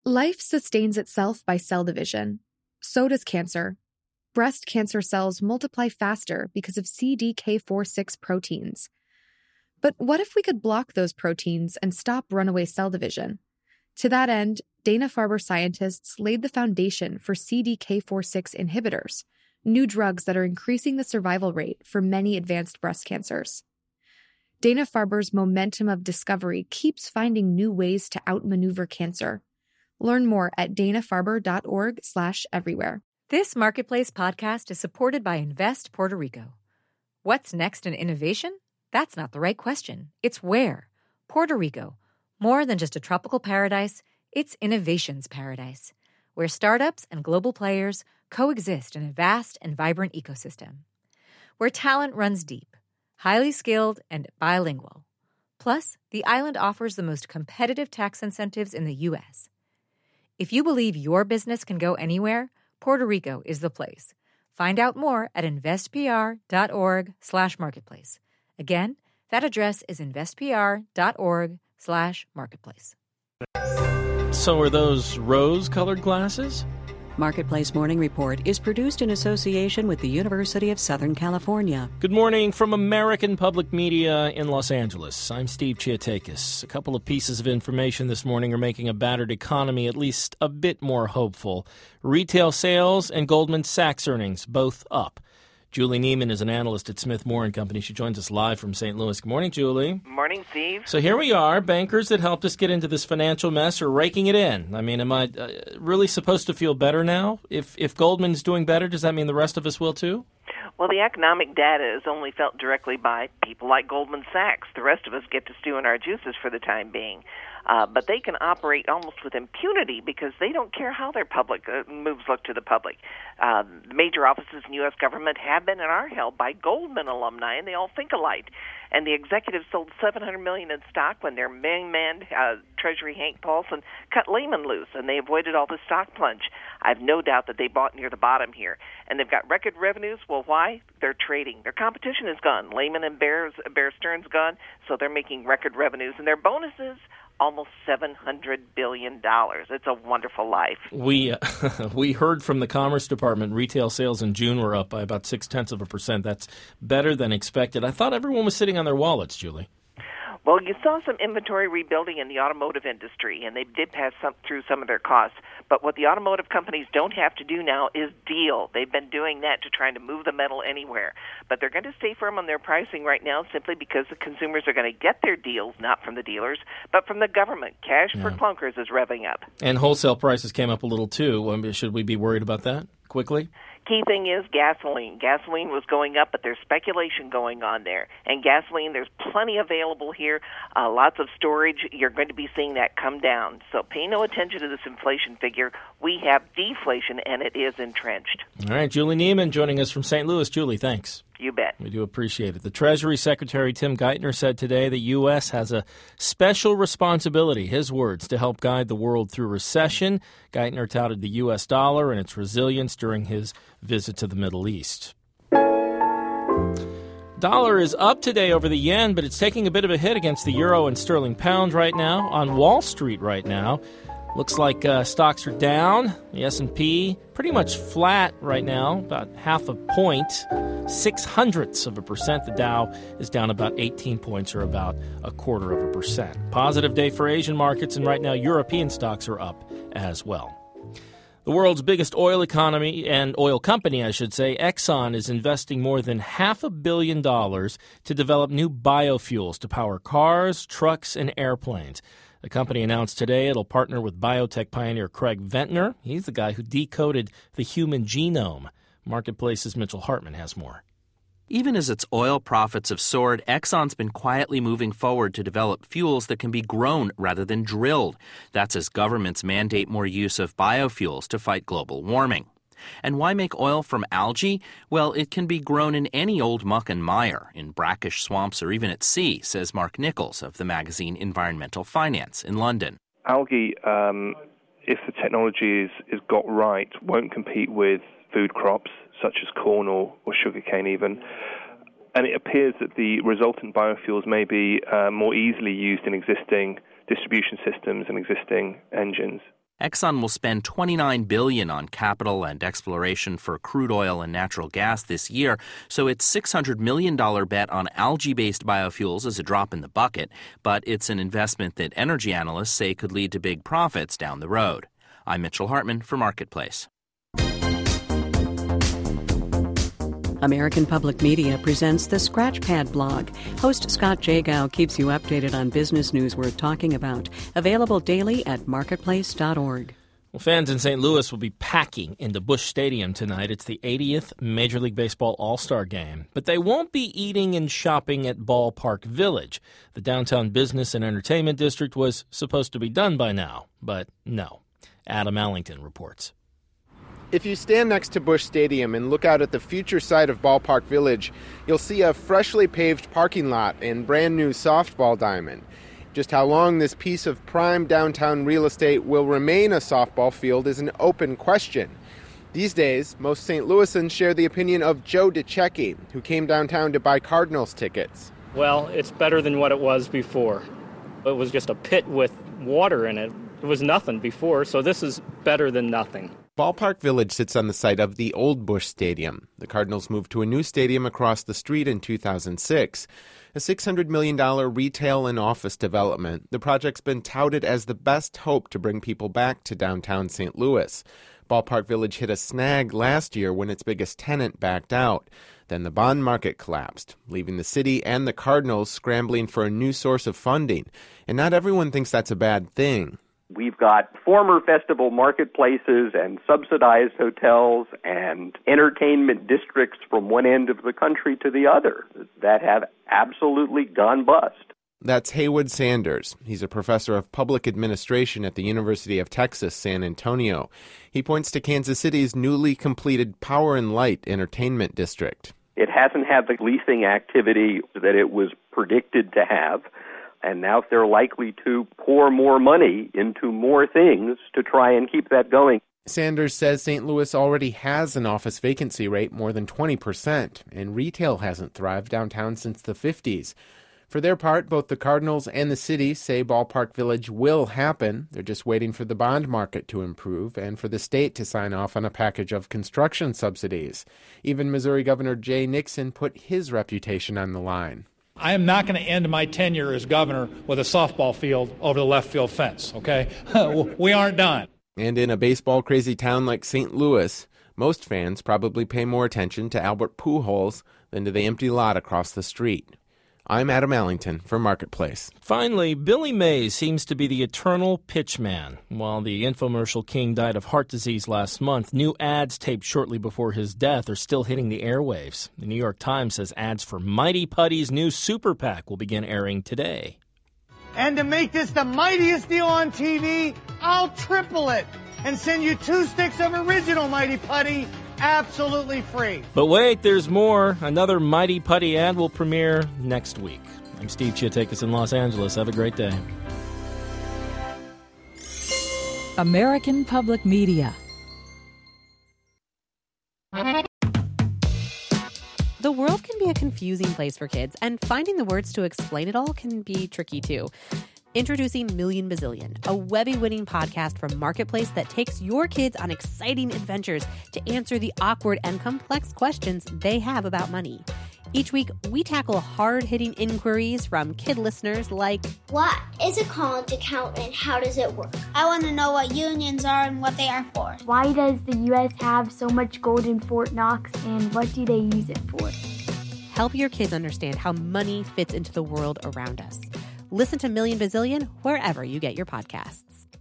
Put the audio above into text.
Life sustains itself by cell division. So does cancer. Breast cancer cells multiply faster because of CDK4/6 proteins. But what if we could block those proteins and stop runaway cell division? To that end, Dana-Farber scientists laid the foundation for CDK4/6 inhibitors, new drugs that are increasing the survival rate for many advanced breast cancers. Dana-Farber's momentum of discovery keeps finding new ways to outmaneuver cancer. Learn more at danafarber.org/everywhere. This Marketplace podcast is supported by Invest Puerto Rico. What's next in innovation? That's not the right question. It's where. Puerto Rico. More than just a tropical paradise, it's innovation's paradise, where startups and global players coexist in a vast and vibrant ecosystem. Where talent runs deep, highly skilled, and bilingual. Plus, the island offers the most competitive tax incentives in the U.S. If you believe your business can go anywhere, Puerto Rico is the place. Find out more at investpr.org/marketplace. Again, that address is investpr.org/marketplace. So are those rose-colored glasses? Marketplace Morning Report is produced in association with the University of Southern California. Good morning from American Public Media in Los Angeles. I'm Steve Chiatakis. A couple of pieces of information this morning are making a battered economy at least a bit more hopeful. Retail sales and Goldman Sachs earnings both up. Julie Neiman is an analyst at Smith Moore & Company. She joins us live from St. Louis. Good morning, Julie. Morning, Steve. So here we are. Bankers that helped us get into this financial mess are raking it in. I mean, am I really supposed to feel better now? If Goldman's doing better, does that mean the rest of us will too? Well, the economic data is only felt directly by people like Goldman Sachs. The rest of us get to stew in our juices for the time being. But they can operate almost with impunity because they don't care how their public moves look to the public. The major offices in U.S. government have been and are held by Goldman alumni, and they all think alike. And the executives sold $700 million in stock when their main man, Treasury Hank Paulson, cut Lehman loose, and they avoided all the stock plunge. I have no doubt that they bought near the bottom here. And they've got record revenues. Well, why? They're trading. Their competition is gone. Lehman and Bear Stearns gone, so they're making record revenues. And their bonuses, almost $700 billion. It's a wonderful life. We heard from the Commerce Department retail sales in June were up by about 0.6%. That's better than expected. I thought everyone was sitting on their wallets, Julie. Well, you saw some inventory rebuilding in the automotive industry, and they did pass through some of their costs. But what the automotive companies don't have to do now is deal. They've been doing that to try to move the metal anywhere. But they're going to stay firm on their pricing right now simply because the consumers are going to get their deals, not from the dealers, but from the government. Cash for clunkers is revving up. And wholesale prices came up a little, too. Should we be worried about that quickly? Key thing is gasoline. Gasoline was going up, but there's speculation going on there. And gasoline, there's plenty available here, lots of storage. You're going to be seeing that come down. So pay no attention to this inflation figure. We have deflation, and it is entrenched. All right, Julie Neiman joining us from St. Louis. Julie, thanks. You bet. We do appreciate it. The Treasury Secretary Tim Geithner said today the U.S. has a special responsibility, his words, to help guide the world through recession. Geithner touted the U.S. dollar and its resilience during his visit to the Middle East. Dollar is up today over the yen, but it's taking a bit of a hit against the euro and sterling pound right now. On Wall Street right now, looks like stocks are down. The S&P pretty much flat right now, about 0.5 point, 0.06%. The Dow is down about 18 points, or about 0.25%. Positive day for Asian markets, and right now European stocks are up as well. The world's biggest oil economy and oil company, I should say, Exxon, is investing more than $500 million to develop new biofuels to power cars, trucks, and airplanes. The company announced today it'll partner with biotech pioneer Craig Ventner. He's the guy who decoded the human genome. Marketplace's Mitchell Hartman has more. Even as its oil profits have soared, Exxon's been quietly moving forward to develop fuels that can be grown rather than drilled. That's as governments mandate more use of biofuels to fight global warming. And why make oil from algae? Well, it can be grown in any old muck and mire, in brackish swamps or even at sea, says Mark Nichols of the magazine Environmental Finance in London. Algae, if the technology is got right, won't compete with food crops such as corn or sugarcane even. And it appears that the resultant biofuels may be more easily used in existing distribution systems and existing engines. Exxon will spend $29 billion on capital and exploration for crude oil and natural gas this year, so its $600 million bet on algae-based biofuels is a drop in the bucket, but it's an investment that energy analysts say could lead to big profits down the road. I'm Mitchell Hartman for Marketplace. American Public Media presents the Scratchpad blog. Host Scott Jagow keeps you updated on business news worth talking about. Available daily at marketplace.org. Well, fans in St. Louis will be packing into Busch Stadium tonight. It's the 80th Major League Baseball All-Star Game. But they won't be eating and shopping at Ballpark Village. The downtown business and entertainment district was supposed to be done by now, but no. Adam Allington reports. If you stand next to Busch Stadium and look out at the future site of Ballpark Village, you'll see a freshly paved parking lot and brand new softball diamond. Just how long this piece of prime downtown real estate will remain a softball field is an open question. These days, most St. Louisans share the opinion of Joe DeCecchi, who came downtown to buy Cardinals tickets. Well, it's better than what it was before. It was just a pit with water in it. It was nothing before, so this is better than nothing. Ballpark Village sits on the site of the old Busch Stadium. The Cardinals moved to a new stadium across the street in 2006. A $600 million retail and office development, the project's been touted as the best hope to bring people back to downtown St. Louis. Ballpark Village hit a snag last year when its biggest tenant backed out. Then the bond market collapsed, leaving the city and the Cardinals scrambling for a new source of funding. And not everyone thinks that's a bad thing. We've got former festival marketplaces and subsidized hotels and entertainment districts from one end of the country to the other that have absolutely gone bust. That's Haywood Sanders. He's a professor of public administration at the University of Texas, San Antonio. He points to Kansas City's newly completed Power and Light entertainment district. It hasn't had the leasing activity that it was predicted to have. And now they're likely to pour more money into more things to try and keep that going. Sanders says St. Louis already has an office vacancy rate more than 20%, and retail hasn't thrived downtown since the 50s. For their part, both the Cardinals and the city say Ballpark Village will happen. They're just waiting for the bond market to improve and for the state to sign off on a package of construction subsidies. Even Missouri Governor Jay Nixon put his reputation on the line. I am not going to end my tenure as governor with a softball field over the left field fence, okay? We aren't done. And in a baseball-crazy town like St. Louis, most fans probably pay more attention to Albert Pujols than to the empty lot across the street. I'm Adam Allington for Marketplace. Finally, Billy Mays seems to be the eternal pitchman. While the infomercial king died of heart disease last month, new ads taped shortly before his death are still hitting the airwaves. The New York Times says ads for Mighty Putty's new Super PAC will begin airing today. And to make this the mightiest deal on TV, I'll triple it and send you 2 sticks of original Mighty Putty absolutely free. But wait, there's more. Another Mighty Putty ad will premiere next week. I'm Steve Chiatakis in Los Angeles. Have a great day. American Public Media. The world can be a confusing place for kids, and finding the words to explain it all can be tricky too. Introducing Million Bazillion, a Webby-winning podcast from Marketplace that takes your kids on exciting adventures to answer the awkward and complex questions they have about money. Each week, we tackle hard-hitting inquiries from kid listeners like, what is a college account and how does it work? I want to know what unions are and what they are for. Why does the U.S. have so much gold in Fort Knox and what do they use it for? Help your kids understand how money fits into the world around us. Listen to Million Bazillion wherever you get your podcasts.